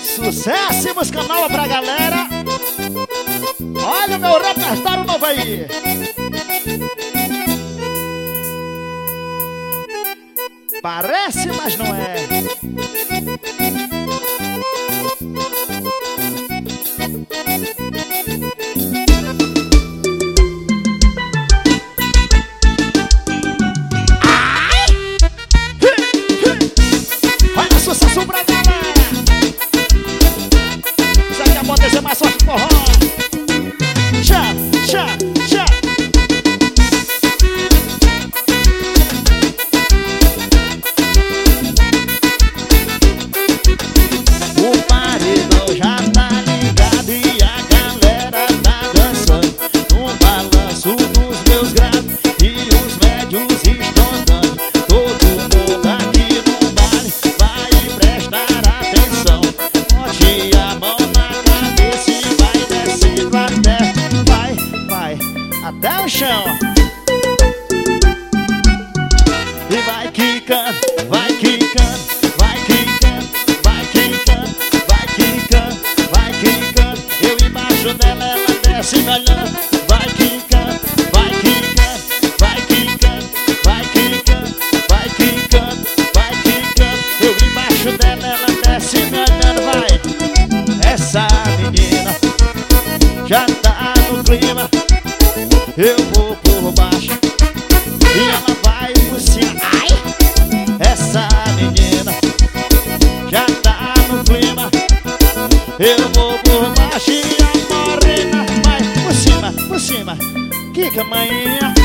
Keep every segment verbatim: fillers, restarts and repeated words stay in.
Sucesso e música nova pra galera. Olha o meu repertório novo aí. Parece, mas não é. Ai! Olha, sucesso pra galera. Isso aqui é pode ser mais forte que forró. Tchá, tchá, tchá. O paredão já tá ligado e a galera tá dançando no balanço dos meus graves e os médios estão dando. Todo mundo aqui no baile vai prestar atenção. Bote a mão na cabeça e vai descendo até, vai, vai, até o chão. E vai quicando, vai quicando, vai quicando, vai quicando, vai quicando, vai quicando. Eu embaixo dela, ela desce me olhando. Vai quicando, vai quicando, vai quicando, vai quicando, vai quicando, vai quicando. Eu embaixo dela, ela desce me olhando. Vai, essa menina já tá no clima. Eu vou por baixo e ela vai por cima. Ai! Essa menina já tá no clima. Eu vou por baixo e a morena vai por cima, por cima. Quica, manhinha.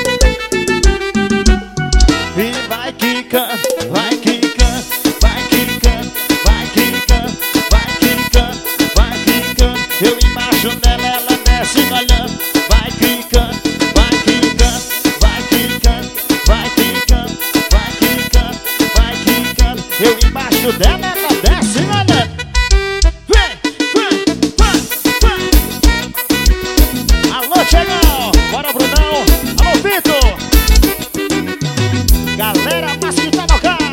E vai quicando, vai quicando, vai quicando, vai quicando, vai quicando, vai quicando. Eu embaixo dela, ela desce olhando. Vai quicando, vai quicando, vai quicando, vai quicando, vai quicando, vai quicando. Eu embaixo dela, ela desce olhando. Vem, vem, vem, vem. Alô, Tiagão, bora, Brunão. Alô, Vitor. Galera, mas que tá no carro.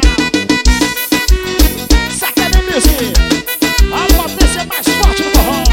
Sacana Music. A potência mais forte do forró.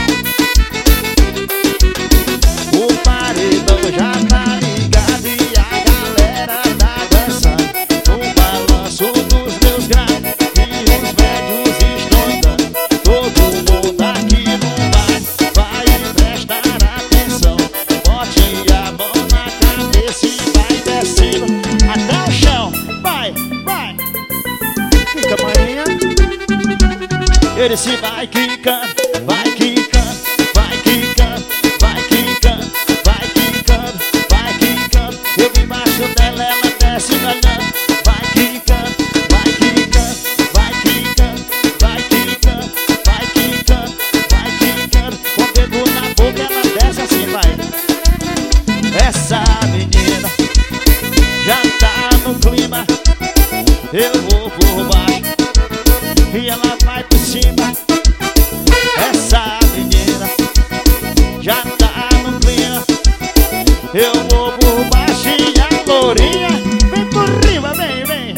O paredão já tá ligado e a galera tá dançando no balanço dos meus graves e os médios estão dando. Todo mundo aqui no baile vai prestar atenção. Bote a mão na cabeça e vai descendo até o chão. Vai, vai. Fica, maninha. Ele se vai quicando, vai quicando, vai quicando, vai quicando, vai quicando, vai quicando. Eu embaixo dela, ela desce olhando. Vai quicando, vai quicando, vai quicando, vai quicando, vai quicando, vai quicando. Com o dedo na boca, ela desce assim, vai. Essa menina já tá no clima. Eu vou por baixo e ela vai por cima. Essa menina já tá no clima. Eu vou por baixo e a lourinha vem por riba, vem, vem.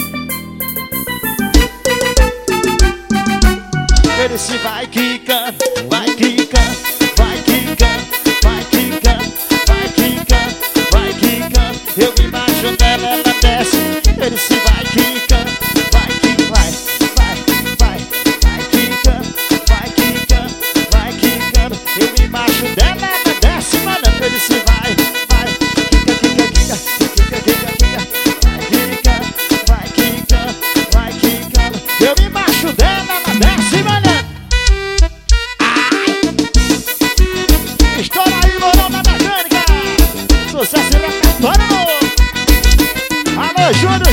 Ele se vai quicando, vai quicando, vai quicando, vai quicando, vai quicando, vai quicando. Eu embaixo dela, ela desce. Ele se vai quicando, vai quicando, vai, vai, vai, vai quicando, vai quicando, vai quicando. Eu embaixo dela, ela desce, mano. Ele se vai, vai, quica, quica, quica, quica, quica, quica, vai quicando, vai quicando, vai quicando. Eu embaixo dela, ela desce, mano. Estoura aí, Morão da Mecânica. Sucesso e repertório. Alô, Júnior.